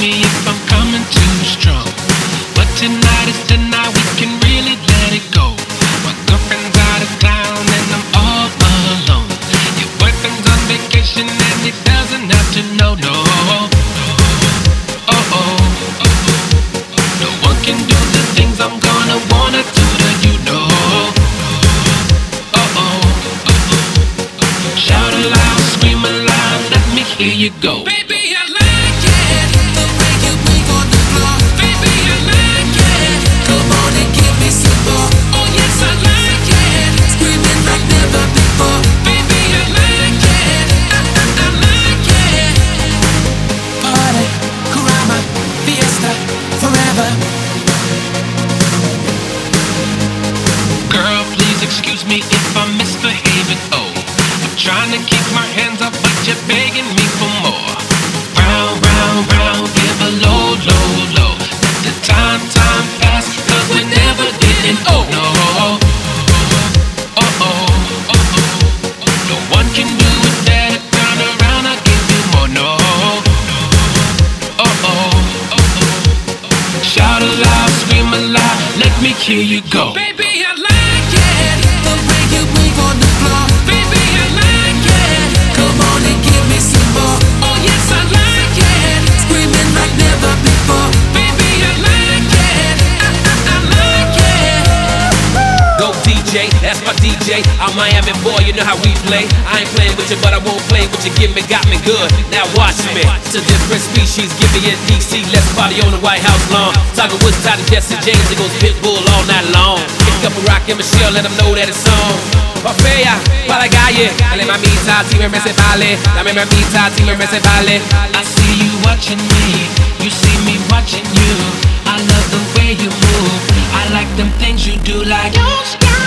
me if I'm coming too strong. But tonight is the night we can really let it go. My girlfriend's out of town and I'm all alone. Your boyfriend's on vacation and he doesn't have to know, no. Oh oh, no one can do the things I'm gonna wanna do to you, no. Oh oh, shout aloud, scream aloud, let me hear you go. Baby, I like it, the way you move on the floor. Baby, I like it, come on and give me some more. Oh yes, I like it, screaming like never before. Baby, I like it, I like it. Party, Kurama, fiesta, forever. Girl, please excuse me if I'm misbehaving, oh. I'm trying to keep my hands up, but you're begging me for more. Round, round, round, give a low, low, low. Let the time pass, cause we're never getting old, no. Oh oh, no one can do it better, turn around, I'll give you more, no. Oh oh, shout aloud, scream aloud, let me hear you go. Baby, I like it, the way you move on the floor. Baby, I like it, come on and give me some more. Oh yes, I like it, screaming like never before. Baby, I like it, I like it. Go DJ, that's my DJ. I'm Miami boy, you know how we play. I ain't playing with you, but I won't play with you. Give me, got me good. Now watch me. It's a different species. Give me a DC. Let's party on the White House lawn. Tiger Woods, Toddy, Jesse James. It goes Pitbull all night long. Pick up a Rock and Michelle, let them know that it's on. Papaya, para la calle. Dale mamita, si me se vale. Dame mamita, si me se vale. I see you watching me, you see me watching you. I love the way you move, I like them things you do, like don't stop.